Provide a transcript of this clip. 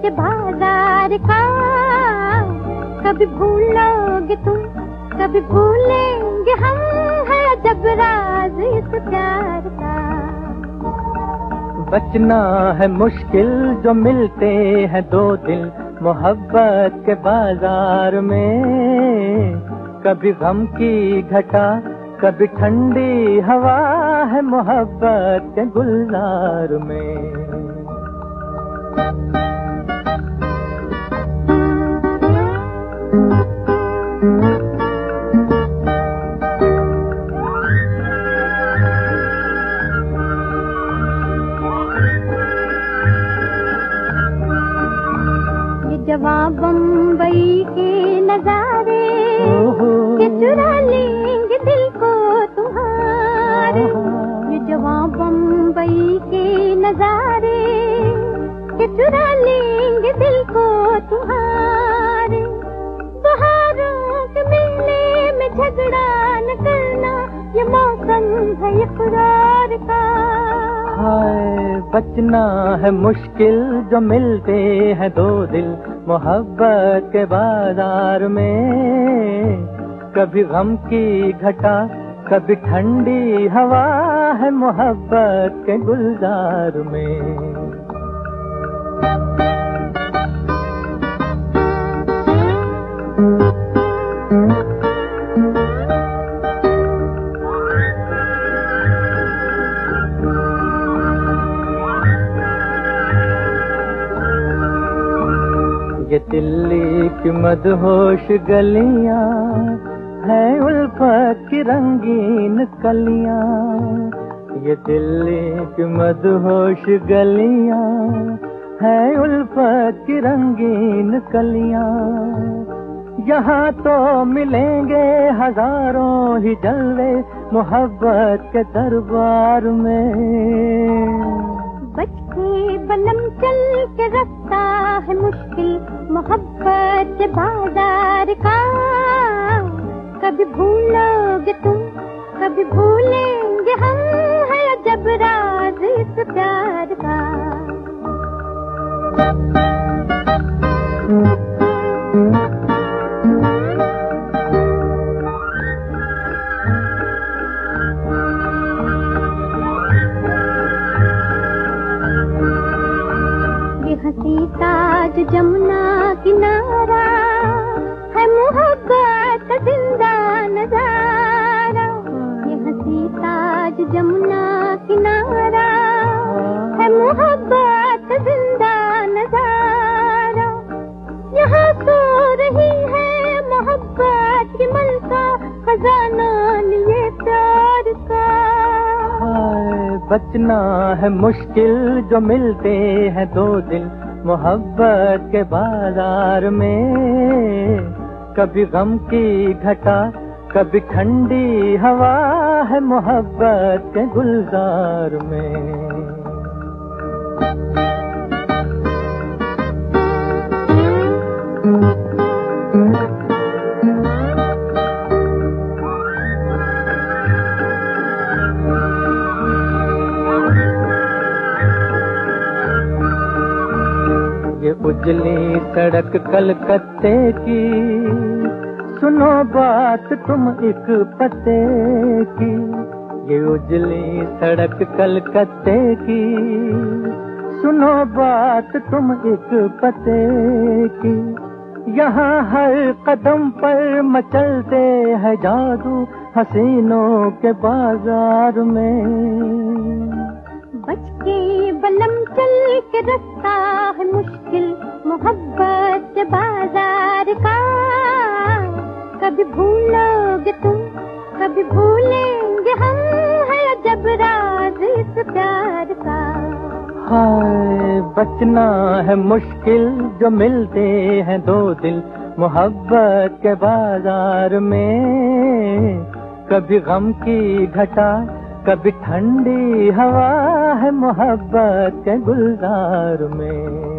के बाजार का। कभी भूलोगे तुम, कभी भूलेंगे हम, है अजब राज इस प्यार का। बचना है मुश्किल जो मिलते हैं दो दिल मोहब्बत के बाजार में। कभी गम की घटा, कभी ठंडी हवा है मोहब्बत के गुलजार में। जवां बम्बई के नजारे के चुरा लेंगे दिल को तुम्हारे। ये जवां बम्बई के नजारे के चुरा लेंगे दिल को तुम्हारे। बहारों के मेले में झगड़ा न करना, ये मौसम है इकरार का। हाय बचना है मुश्किल जो मिलते हैं दो दिल मोहब्बत के बाजार में। कभी गम की घटा, कभी ठंडी हवा है मोहब्बत के गुलजार में। ये दिल्ली की मदहोश गलियां है उल्फत की रंगीन कलियां। ये दिल्ली की मदहोश गलियां है उल्फत की रंगीन कलियां। यहाँ तो मिलेंगे हजारों ही जलवे मोहब्बत के दरबार में। बच के बलम चल के रास्ता है मुश्किल मोहब्बत के बाजार का। कभी भूलोगे तुम, कभी भूलेंगे हम, है अजब राज इस प्यार का। हंसी ताज जमुना किनारा है मोहब्बत का जिंदा नजारा। ये हंसी ताज जमुना किनारा है मोहब्बत का जिंदा नजारा। यहाँ सो रही है मोहब्बत की मलका, खजाना लिए प्यार का। बचना है मुश्किल जो मिलते हैं दो दिल मोहब्बत के बाजार में। कभी गम की घटा, कभी ठंडी हवा है मोहब्बत के गुलजार में। ये उजली सड़क कलकत्ते की, सुनो बात तुम एक पते की। ये उजली सड़क कलकत्ते की, सुनो बात तुम एक पते की। यहाँ हर कदम पर मचलते हैं जादू हसीनों के बाजार में। बच के बलम चल के रास्ता है मुश्किल मोहब्बत के बाजार का। कभी भूलोगे तुम, कभी भूलेंगे हम, है अजब राज इस प्यार का। हाय बचना है मुश्किल जो मिलते हैं दो दिल मोहब्बत के बाजार में। कभी गम की घटा, कभी ठंडी हवा है मोहब्बत के गुलजार में।